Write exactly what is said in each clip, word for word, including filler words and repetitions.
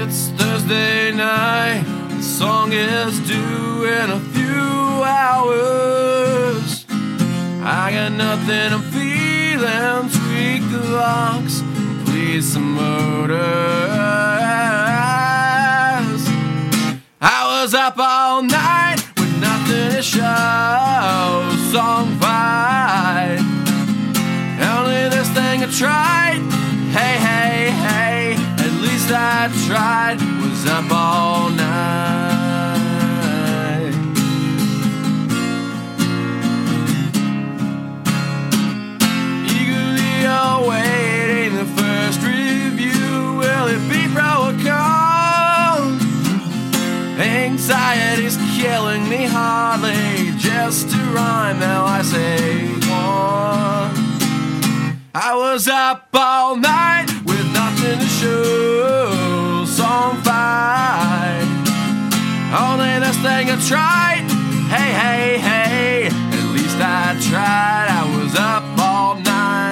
It's Thursday night, the song is due in a few hours. I got nothing, I'm feeling, tweak the locks, please some motors. I was up all night with nothing to show, song fight. Only this thing I tried, hey, hey, hey, at least I tried, was up all night. Eagerly awaiting the first review, will it be pro or con? Anxiety's killing me hardly, just to rhyme, now I say one. I was up all night with nothing to show, song five. Only this thing I tried, hey, hey, hey, at least I tried, I was up all night.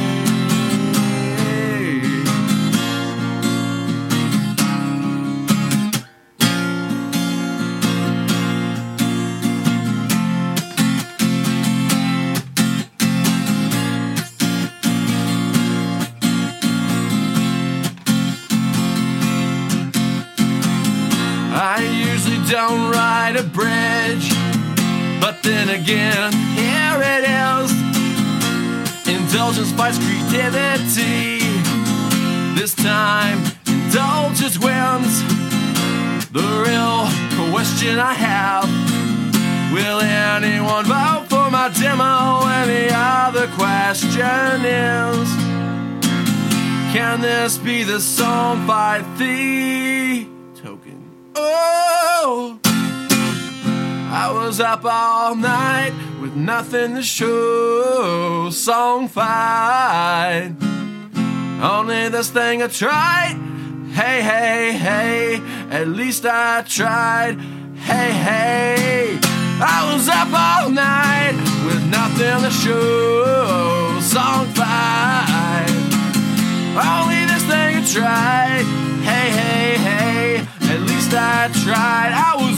I usually don't ride a bridge, but then again, here it is. Indulgence fights creativity. This time, indulgence wins. The real question I have, will anyone vote for my demo? And the other question is, can this be the song by the token? Oh, I was up all night with nothing to show, song fight. Only this thing I tried, hey, hey, hey, at least I tried, hey, hey. I was up all night with nothing to show, song fight. Only this thing I tried, hey, hey, hey, at least I tried. I was